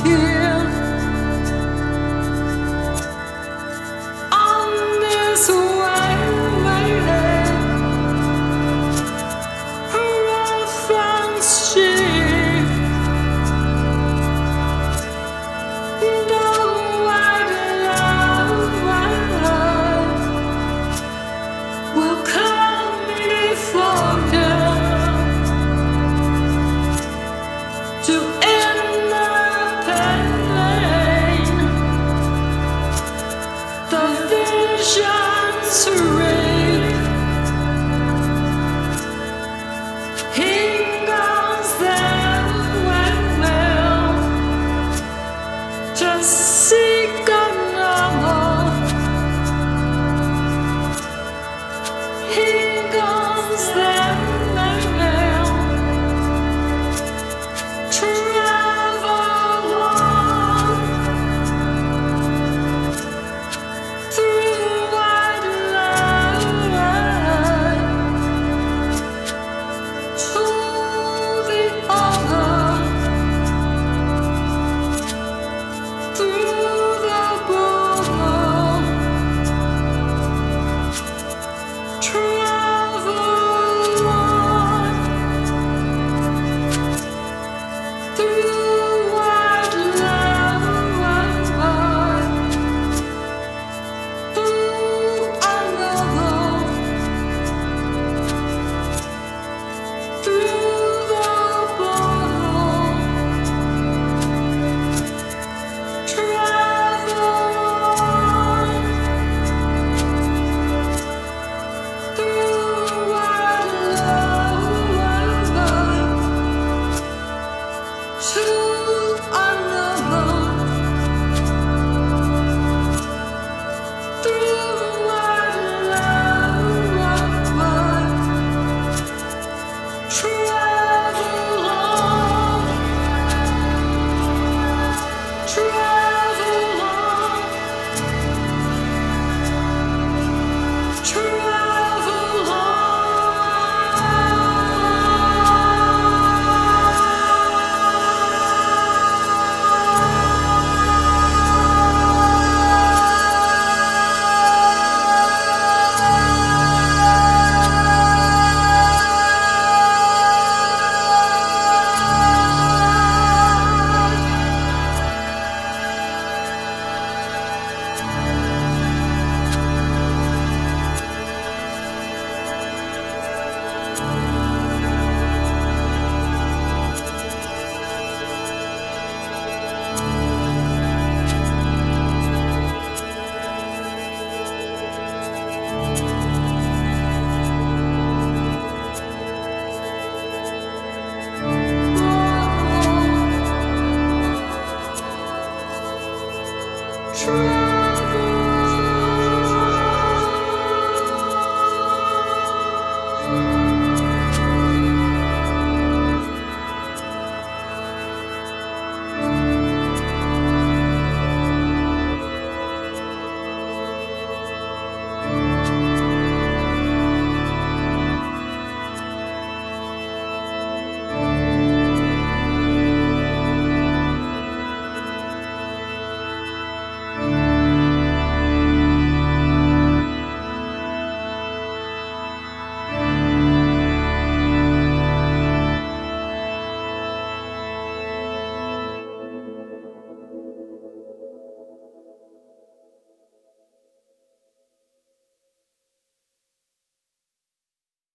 here on this waylaid reference sheet. The white light will come before you to end the pain. The visions read. He goes there well. Just seek another. He goes there well. Travel on through white light to the other, through the border. Travel on through white light to another, through the border. Travel on through white light to another, through white light. Travel on, travel on, travel on, travel.